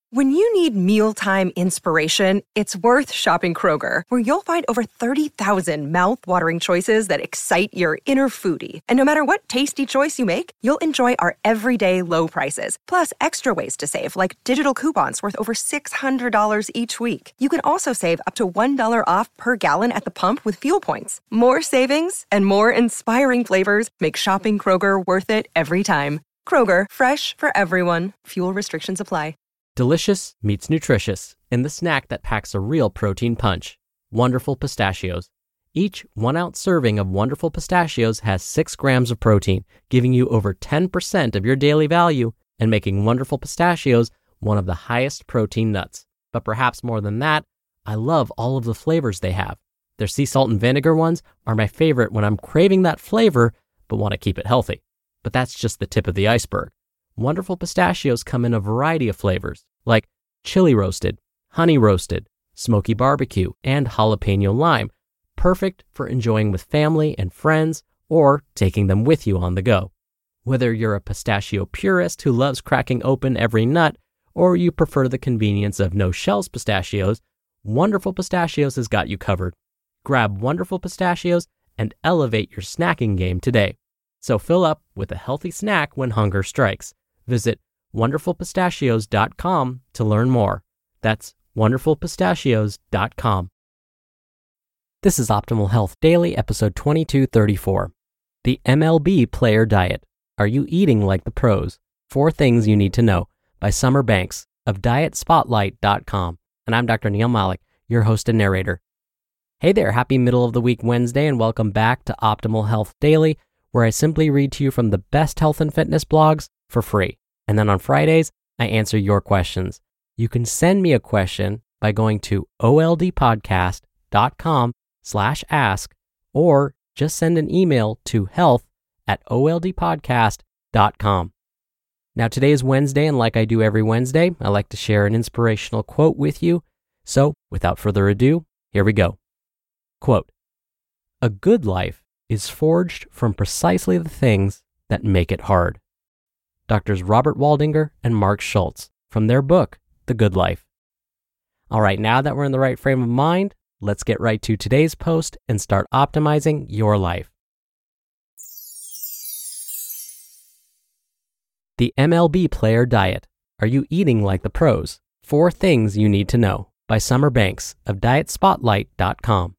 When you need mealtime inspiration, it's worth shopping Kroger, where you'll find over 30,000 mouth-watering choices that excite your inner foodie. And no matter what tasty choice you make, you'll enjoy our everyday low prices, plus extra ways to save, like digital coupons worth over $600 each week. You can also save up to $1 off per gallon at the pump with fuel points. More savings and more inspiring flavors make shopping Kroger worth it every time. Kroger, fresh for everyone. Fuel restrictions apply. Delicious meets nutritious in the snack that packs a real protein punch. Wonderful Pistachios. Each 1-ounce serving of Wonderful Pistachios has 6 grams of protein, giving you over 10% of your daily value and making Wonderful Pistachios one of the highest protein nuts. But perhaps more than that, I love all of the flavors they have. Their sea salt and vinegar ones are my favorite when I'm craving that flavor but want to keep it healthy. But that's just the tip of the iceberg. Wonderful Pistachios come in a variety of flavors, like chili roasted, honey roasted, smoky barbecue, and jalapeno lime, perfect for enjoying with family and friends or taking them with you on the go. Whether you're a pistachio purist who loves cracking open every nut, or you prefer the convenience of no-shells pistachios, Wonderful Pistachios has got you covered. Grab Wonderful Pistachios and elevate your snacking game today. So fill up with a healthy snack when hunger strikes. Visit wonderfulpistachios.com to learn more. That's wonderfulpistachios.com. This is Optimal Health Daily, episode 2234. The MLB Player Diet. Are you eating like the pros? 4 things you need to know, by Summer Banks of DietSpotlight.com. And I'm Dr. Neil Malik, your host and narrator. Hey there, happy middle of the week Wednesday, and welcome back to Optimal Health Daily, where I simply read to you from the best health and fitness blogs for free. And then on Fridays, I answer your questions. You can send me a question by going to oldpodcast.com/ask, or just send an email to health@oldpodcast.com. Now today is Wednesday, and like I do every Wednesday, I like to share an inspirational quote with you. So without further ado, here we go. Quote, "A good life is forged from precisely the things that make it hard." Doctors Robert Waldinger and Mark Schultz from their book, The Good Life. All right, now that we're in the right frame of mind, let's get right to today's post and start optimizing your life. The MLB Player Diet. Are you eating like the pros? 4 things you need to know, by Summer Banks of DietSpotlight.com.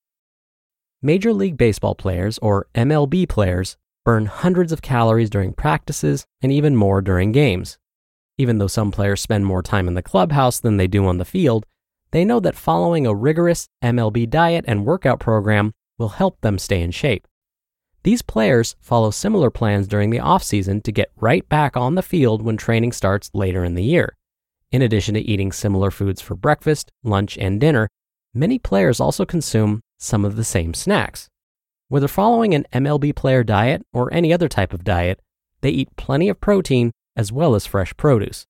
Major League Baseball players, or MLB players, burn hundreds of calories during practices and even more during games. Even though some players spend more time in the clubhouse than they do on the field, they know that following a rigorous MLB diet and workout program will help them stay in shape. These players follow similar plans during the off-season to get right back on the field when training starts later in the year. In addition to eating similar foods for breakfast, lunch, and dinner, many players also consume some of the same snacks. Whether following an MLB player diet or any other type of diet, they eat plenty of protein as well as fresh produce.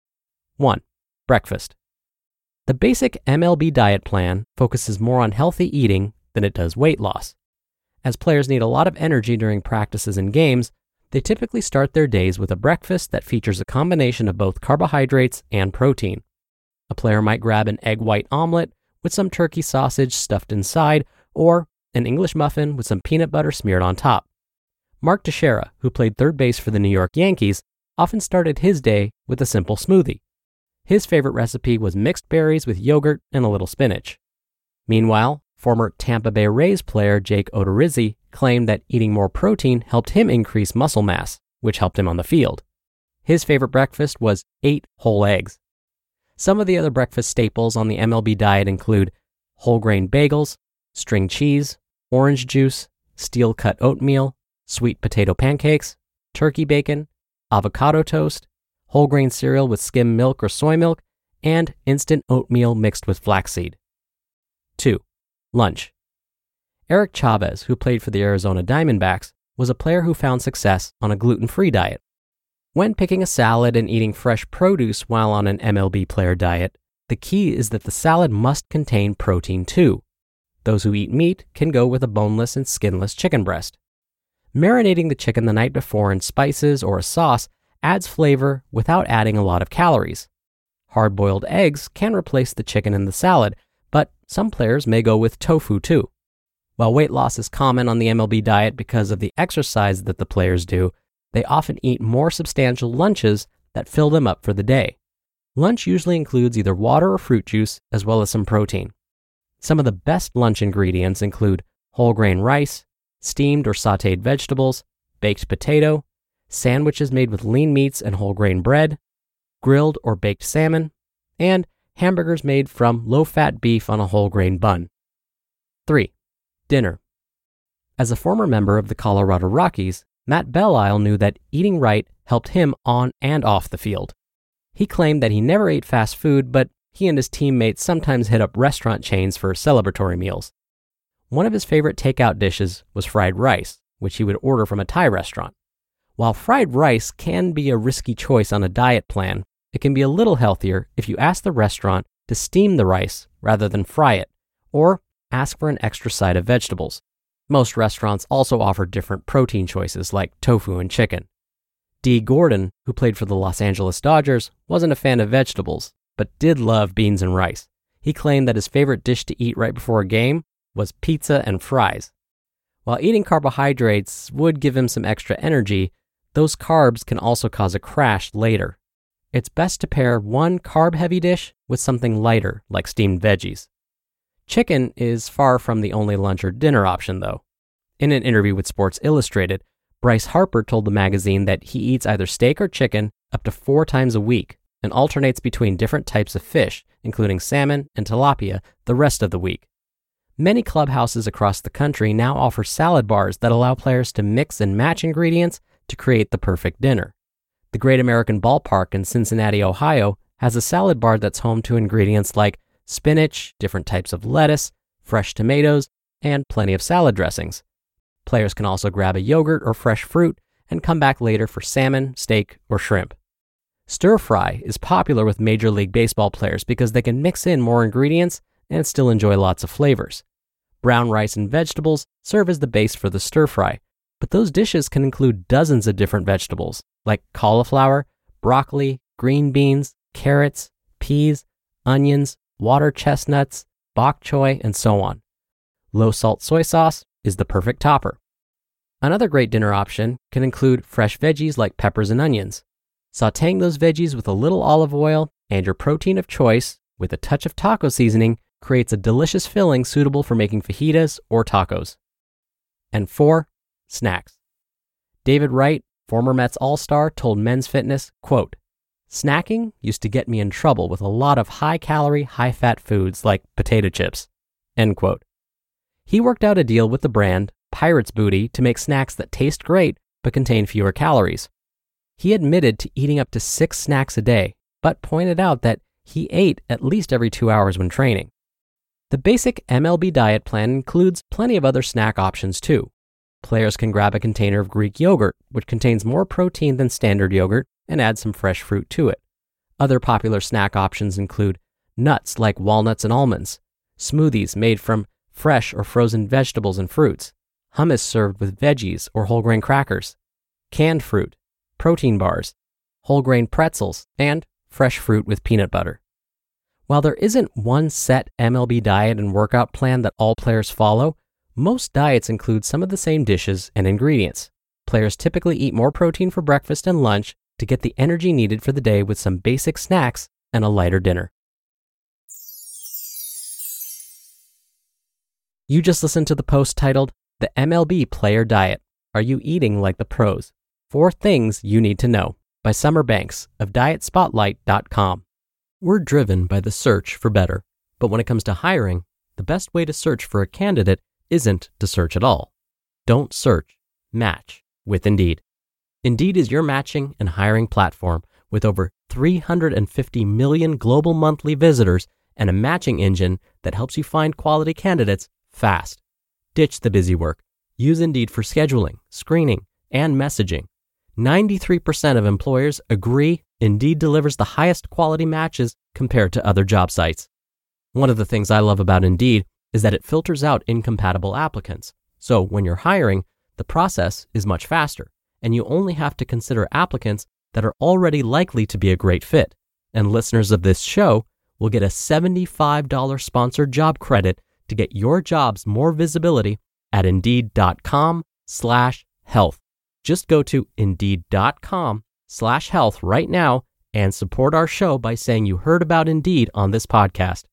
1. Breakfast. The basic MLB diet plan focuses more on healthy eating than it does weight loss. As players need a lot of energy during practices and games, they typically start their days with a breakfast that features a combination of both carbohydrates and protein. A player might grab an egg white omelet with some turkey sausage stuffed inside, or an English muffin with some peanut butter smeared on top. Mark Teixeira, who played third base for the New York Yankees, often started his day with a simple smoothie. His favorite recipe was mixed berries with yogurt and a little spinach. Meanwhile, former Tampa Bay Rays player Jake Odorizzi claimed that eating more protein helped him increase muscle mass, which helped him on the field. His favorite breakfast was 8 whole eggs. Some of the other breakfast staples on the MLB diet include whole grain bagels, string cheese, orange juice, steel-cut oatmeal, sweet potato pancakes, turkey bacon, avocado toast, whole grain cereal with skim milk or soy milk, and instant oatmeal mixed with flaxseed. 2. Lunch. Eric Chavez, who played for the Arizona Diamondbacks, was a player who found success on a gluten-free diet. When picking a salad and eating fresh produce while on an MLB player diet, the key is that the salad must contain protein too. Those who eat meat can go with a boneless and skinless chicken breast. Marinating the chicken the night before in spices or a sauce adds flavor without adding a lot of calories. Hard-boiled eggs can replace the chicken in the salad, but some players may go with tofu too. While weight loss is common on the MLB diet because of the exercise that the players do, they often eat more substantial lunches that fill them up for the day. Lunch usually includes either water or fruit juice, as well as some protein. Some of the best lunch ingredients include whole grain rice, steamed or sautéed vegetables, baked potato, sandwiches made with lean meats and whole grain bread, grilled or baked salmon, and hamburgers made from low-fat beef on a whole grain bun. 3. Dinner. As a former member of the Colorado Rockies, Matt Belisle knew that eating right helped him on and off the field. He claimed that he never ate fast food, but he and his teammates sometimes hit up restaurant chains for celebratory meals. One of his favorite takeout dishes was fried rice, which he would order from a Thai restaurant. While fried rice can be a risky choice on a diet plan, it can be a little healthier if you ask the restaurant to steam the rice rather than fry it, or ask for an extra side of vegetables. Most restaurants also offer different protein choices like tofu and chicken. Dee Gordon, who played for the Los Angeles Dodgers, wasn't a fan of vegetables, but did love beans and rice. He claimed that his favorite dish to eat right before a game was pizza and fries. While eating carbohydrates would give him some extra energy, those carbs can also cause a crash later. It's best to pair one carb-heavy dish with something lighter, like steamed veggies. Chicken is far from the only lunch or dinner option, though. In an interview with Sports Illustrated, Bryce Harper told the magazine that he eats either steak or chicken up to 4 times a week and alternates between different types of fish, including salmon and tilapia, the rest of the week. Many clubhouses across the country now offer salad bars that allow players to mix and match ingredients to create the perfect dinner. The Great American Ballpark in Cincinnati, Ohio, has a salad bar that's home to ingredients like spinach, different types of lettuce, fresh tomatoes, and plenty of salad dressings. Players can also grab a yogurt or fresh fruit and come back later for salmon, steak, or shrimp. Stir fry is popular with Major League Baseball players because they can mix in more ingredients and still enjoy lots of flavors. Brown rice and vegetables serve as the base for the stir fry, but those dishes can include dozens of different vegetables like cauliflower, broccoli, green beans, carrots, peas, onions, water chestnuts, bok choy, and so on. Low-salt soy sauce is the perfect topper. Another great dinner option can include fresh veggies like peppers and onions. Sautéing those veggies with a little olive oil and your protein of choice with a touch of taco seasoning creates a delicious filling suitable for making fajitas or tacos. And 4, snacks. David Wright, former Mets All-Star, told Men's Fitness, quote, "Snacking used to get me in trouble with a lot of high-calorie, high-fat foods like potato chips." End quote. He worked out a deal with the brand Pirate's Booty to make snacks that taste great but contain fewer calories. He admitted to eating up to 6 snacks a day, but pointed out that he ate at least every 2 hours when training. The basic MLB diet plan includes plenty of other snack options too. Players can grab a container of Greek yogurt, which contains more protein than standard yogurt, and add some fresh fruit to it. Other popular snack options include nuts like walnuts and almonds, smoothies made from fresh or frozen vegetables and fruits, hummus served with veggies or whole grain crackers, canned fruit, protein bars, whole grain pretzels, and fresh fruit with peanut butter. While there isn't one set MLB diet and workout plan that all players follow, most diets include some of the same dishes and ingredients. Players typically eat more protein for breakfast and lunch to get the energy needed for the day with some basic snacks and a lighter dinner. You just listened to the post titled, "The MLB Player Diet. Are You Eating Like the Pros? 4 Things You Need to Know" by Summer Banks of DietSpotlight.com. We're driven by the search for better, but when it comes to hiring, the best way to search for a candidate isn't to search at all. Don't search, match with Indeed. Indeed is your matching and hiring platform with over 350 million global monthly visitors and a matching engine that helps you find quality candidates fast. Ditch the busy work. Use Indeed for scheduling, screening, and messaging. 93% of employers agree Indeed delivers the highest quality matches compared to other job sites. One of the things I love about Indeed is that it filters out incompatible applicants. So when you're hiring, the process is much faster, and you only have to consider applicants that are already likely to be a great fit. And listeners of this show will get a $75 sponsored job credit to get your jobs more visibility at Indeed.com/health. Just go to Indeed.com/health right now and support our show by saying you heard about Indeed on this podcast.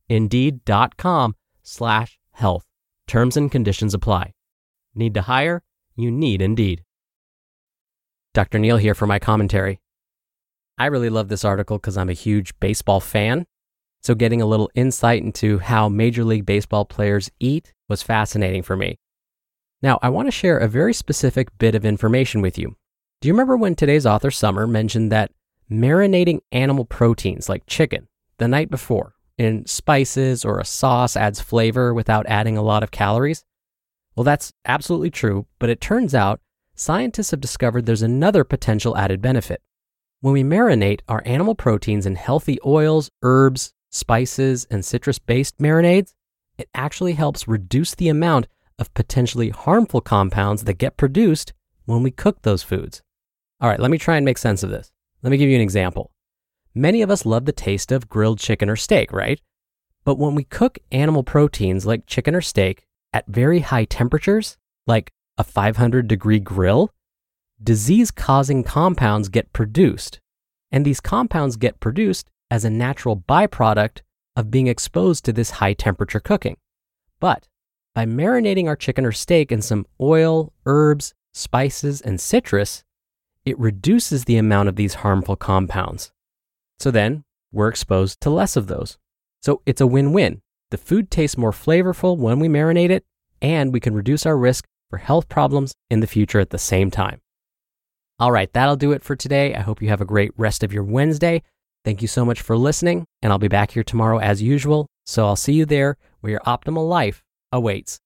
Indeed.com/health. Terms and conditions apply. Need to hire? You need Indeed. Dr. Neal here for my commentary. I really love this article because I'm a huge baseball fan. So getting a little insight into how Major League Baseball players eat was fascinating for me. Now, I want to share a very specific bit of information with you. Do you remember when today's author, Summer, mentioned that marinating animal proteins like chicken the night before in spices or a sauce adds flavor without adding a lot of calories? Well, that's absolutely true, but it turns out scientists have discovered there's another potential added benefit. When we marinate our animal proteins in healthy oils, herbs, spices, and citrus-based marinades, it actually helps reduce the amount of potentially harmful compounds that get produced when we cook those foods. All right, let me try and make sense of this. Let me give you an example. Many of us love the taste of grilled chicken or steak, right? But when we cook animal proteins like chicken or steak at very high temperatures, like a 500-degree grill, disease-causing compounds get produced. And these compounds get produced as a natural byproduct of being exposed to this high-temperature cooking. But by marinating our chicken or steak in some oil, herbs, spices, and citrus, it reduces the amount of these harmful compounds. So then, we're exposed to less of those. So it's a win-win. The food tastes more flavorful when we marinate it, and we can reduce our risk for health problems in the future at the same time. All right, that'll do it for today. I hope you have a great rest of your Wednesday. Thank you so much for listening, and I'll be back here tomorrow as usual. So I'll see you there where your optimal life awaits.